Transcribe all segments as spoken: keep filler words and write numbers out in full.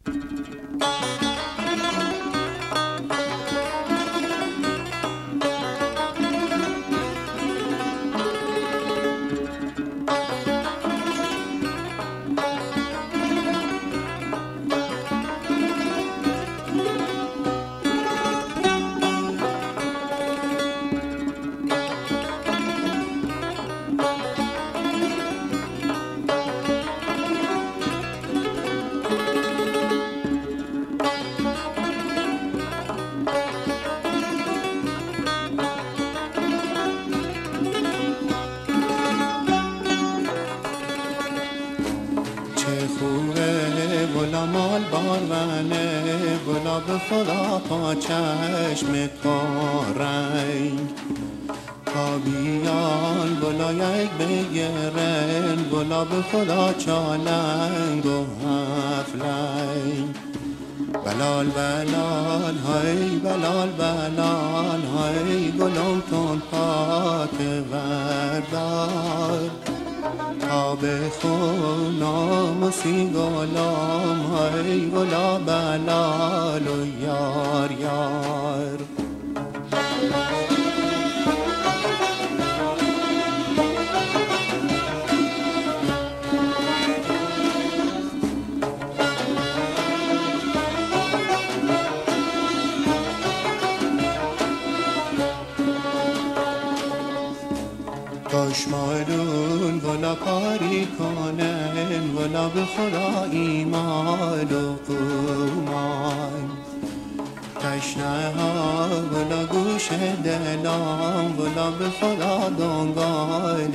مال بارونه گلاب خدا پا چشم کارنگ تا بیان گلا یک بگیرن گلاب خدا چالنگ و هفلنگ بلال بلال های بلال بلال های گلم تون پاک وردار تا بخون ناموسی گلام های گلا بلال و یار یار کشمالون گلا کاری کنن گلا به خدا ایمان و قومان تشنه ها گلا گوش دلان گلا به خدا دنگال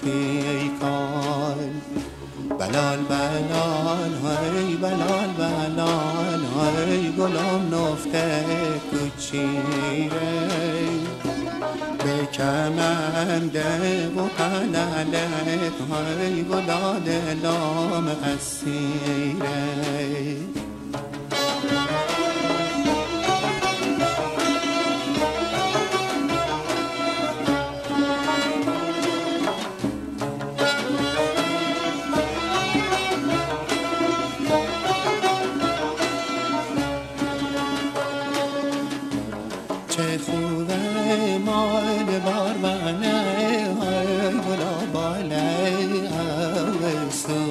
تیکان بلال بلال های بلال بلال های گلام نفته کچیره به کمنده و پللت های گلا دلام اسیره چه خوبه مال بارونه های گلا باله اوسو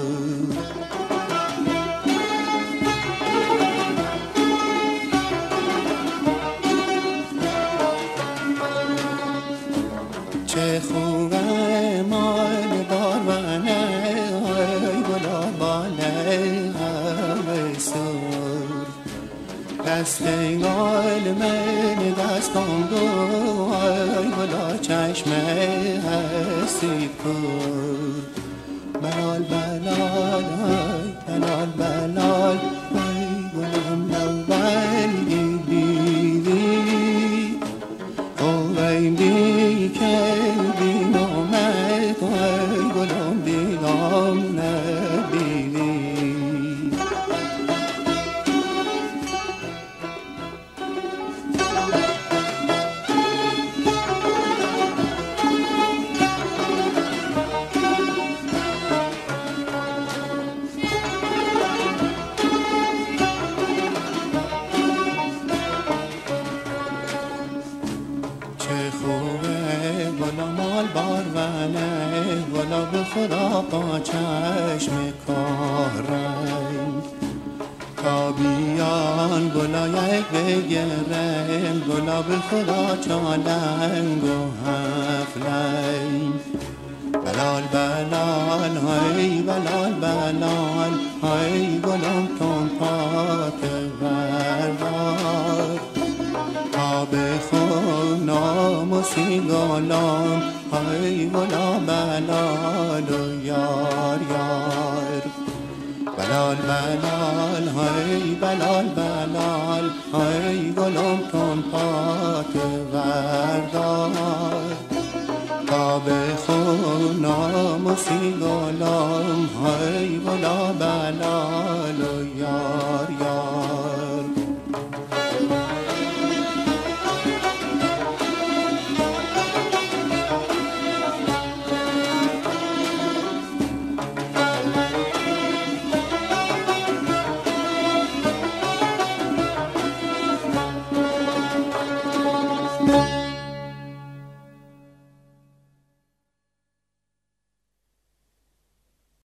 چه خوبه مال بارونه های گلا باله اوسو دست گل من دستم دو ای گلا چشمه هستی کور بلال بلال ای بلال بلال ای گلم اول دیدی او ای بی که بی نامت ای گلم دیدم ندیدی گلا مال بارونه گلا به خدا با چشم کارنگ تا بیان گلا یک بگیرن گلا به خدا چالنگ و هفلنگ بلال بلال های بلال بلال های گلم تون پاک وردار تا بخون ناموسی گلام های گلا بلال و یار یار بلال بلال های بلال بلال های گلم تون پاک وردار تا بخون ناموسی گلام های گلا بلال و